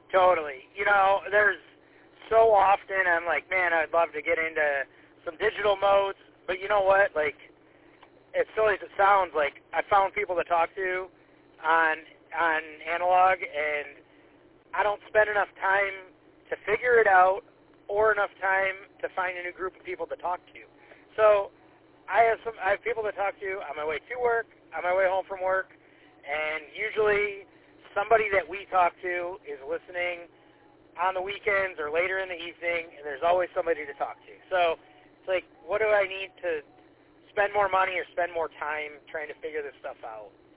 Totally. You know, there's so often I'm like, man, I'd love to get into some digital modes, but you know what? Like, as silly as it sounds, like I found people to talk to on analog, and I don't spend enough time to figure it out or enough time to find a new group of people to talk to. So I have people to talk to on my way to work, on my way home from work, and usually somebody that we talk to is listening on the weekends or later in the evening, and there's always somebody to talk to. So it's like, what do I need to spend more money or spend more time trying to figure this stuff out?